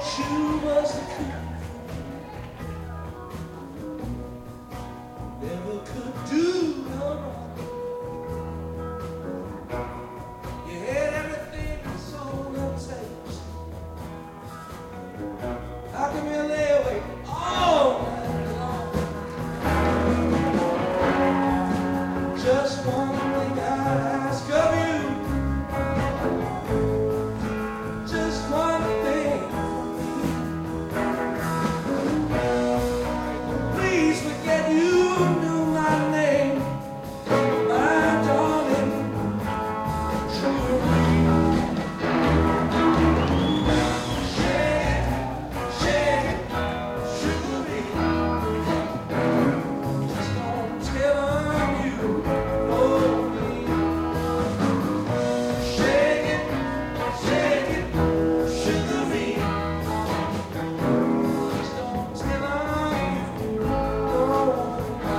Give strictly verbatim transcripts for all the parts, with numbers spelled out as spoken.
You was the cool, never could do no wrong. You had everything that's on the taste. How come you lay awake all night long? Just one thing I ask of you. Just one thing. Please forget you knew my name, my darling. True. Shake it, shake it, sugar me. Just don't tell 'em you know me. Shake it, shake it, sugar me. Just don't tell 'em you know me.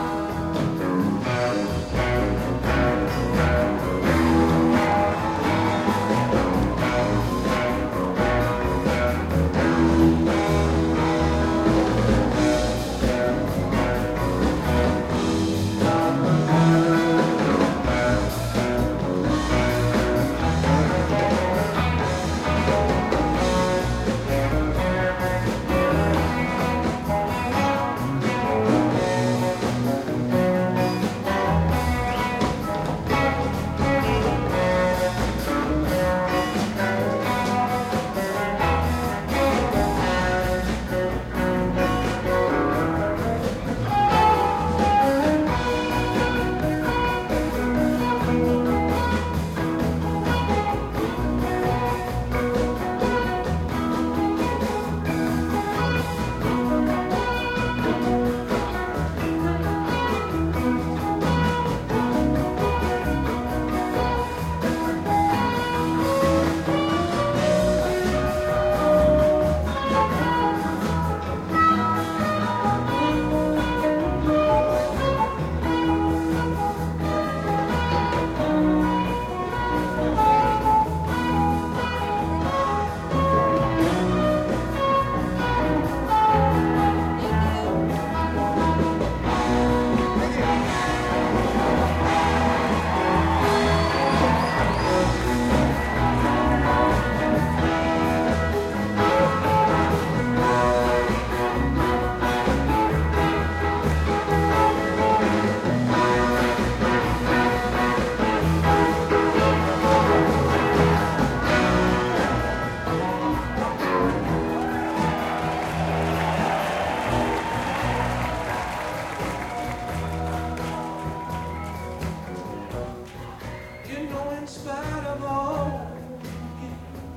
You know, in spite of all you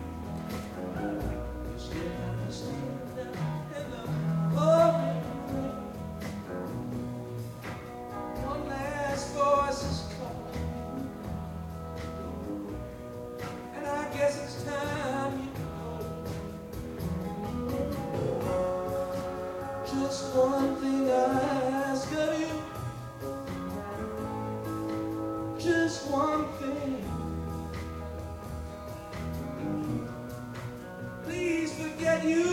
give, you still have to stand down in the pouring rain. One last voice is calling, and I guess it's time you go. Just one thing I ask of you. Just one thing. Please forget you